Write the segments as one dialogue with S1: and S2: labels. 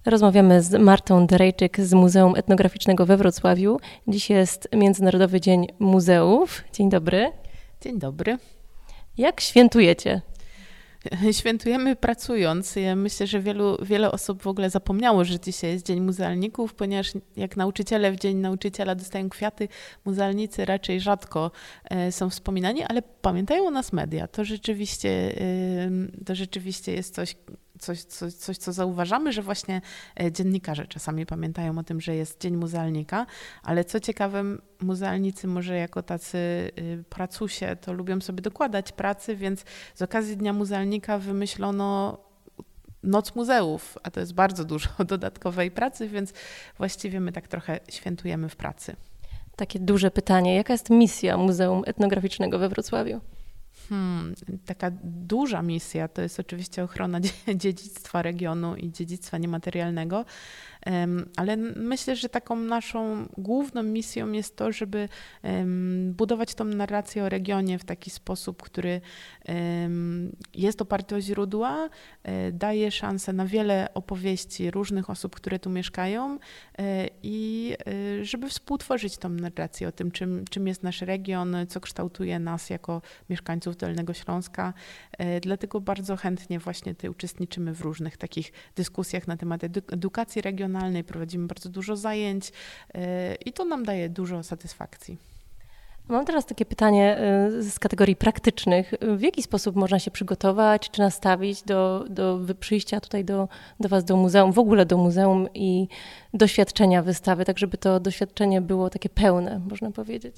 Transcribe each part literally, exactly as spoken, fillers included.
S1: Rozmawiamy z Martą Derejczyk z Muzeum Etnograficznego we Wrocławiu. Dziś jest Międzynarodowy Dzień Muzeów. Dzień dobry.
S2: Dzień dobry.
S1: Jak świętujecie?
S2: Świętujemy pracując. Ja myślę, że wielu, wiele osób w ogóle zapomniało, że dzisiaj jest Dzień Muzealników, ponieważ jak nauczyciele w Dzień Nauczyciela dostają kwiaty, muzealnicy raczej rzadko e, są wspominani, ale pamiętają o nas media. To rzeczywiście, e, to rzeczywiście jest coś, Coś, coś, coś, co zauważamy, że właśnie dziennikarze czasami pamiętają o tym, że jest Dzień Muzealnika, ale co ciekawe, muzealnicy może jako tacy pracusie to lubią sobie dokładać pracy, więc z okazji Dnia Muzealnika wymyślono Noc Muzeów, a to jest bardzo dużo dodatkowej pracy, więc właściwie my tak trochę świętujemy w pracy.
S1: Takie duże pytanie, jaka jest misja Muzeum Etnograficznego we Wrocławiu?
S2: Hmm, taka duża misja to jest oczywiście ochrona dziedzictwa regionu i dziedzictwa niematerialnego, ale myślę, że taką naszą główną misją jest to, żeby budować tą narrację o regionie w taki sposób, który jest oparty o źródła, daje szansę na wiele opowieści różnych osób, które tu mieszkają i żeby współtworzyć tą narrację o tym, czym, czym jest nasz region, co kształtuje nas jako mieszkańców Dolnego Śląska. Dlatego bardzo chętnie właśnie tutaj uczestniczymy w różnych takich dyskusjach na temat edukacji regionalnej, prowadzimy bardzo dużo zajęć i to nam daje dużo satysfakcji.
S1: Mam teraz takie pytanie z kategorii praktycznych. W jaki sposób można się przygotować czy nastawić do, do przyjścia tutaj do, do Was, do muzeum, w ogóle do muzeum i doświadczenia wystawy, tak żeby to doświadczenie było takie pełne, można powiedzieć?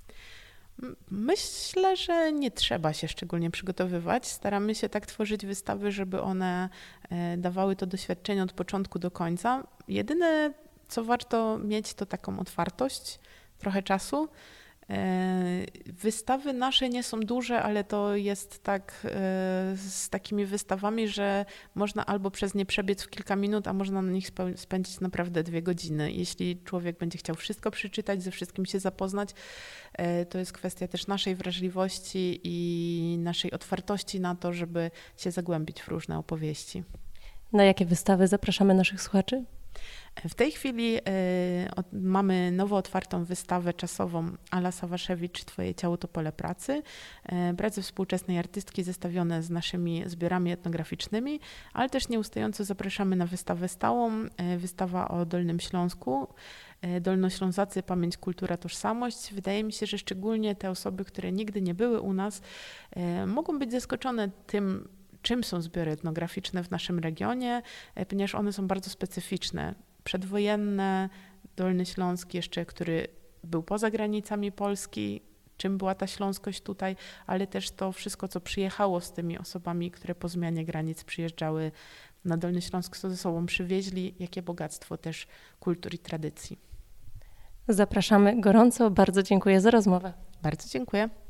S2: Myślę, że nie trzeba się szczególnie przygotowywać. Staramy się tak tworzyć wystawy, żeby one dawały to doświadczenie od początku do końca. Jedyne, co warto mieć, to taką otwartość, trochę czasu. Wystawy nasze nie są duże, ale to jest tak z takimi wystawami, że można albo przez nie przebiec w kilka minut, a można na nich spędzić naprawdę dwie godziny. Jeśli człowiek będzie chciał wszystko przeczytać, ze wszystkim się zapoznać, to jest kwestia też naszej wrażliwości i naszej otwartości na to, żeby się zagłębić w różne opowieści.
S1: Na jakie wystawy zapraszamy naszych słuchaczy?
S2: W tej chwili y, o, mamy nowo otwartą wystawę czasową Ala Sawaszewicz Twoje ciało to pole pracy. Y, prace współczesnej artystki zestawione z naszymi zbiorami etnograficznymi, ale też nieustająco zapraszamy na wystawę stałą, y, wystawa o Dolnym Śląsku. Y, Dolnoślązacy, pamięć, kultura, tożsamość. Wydaje mi się, że szczególnie te osoby, które nigdy nie były u nas, y, mogą być zaskoczone tym, czym są zbiory etnograficzne w naszym regionie, ponieważ one są bardzo specyficzne. Przedwojenne, Dolny Śląsk jeszcze, który był poza granicami Polski, czym była ta śląskość tutaj, ale też to wszystko, co przyjechało z tymi osobami, które po zmianie granic przyjeżdżały na Dolny Śląsk, co ze sobą przywieźli, jakie bogactwo też kultur i tradycji.
S1: Zapraszamy gorąco, bardzo dziękuję za rozmowę.
S2: Bardzo dziękuję.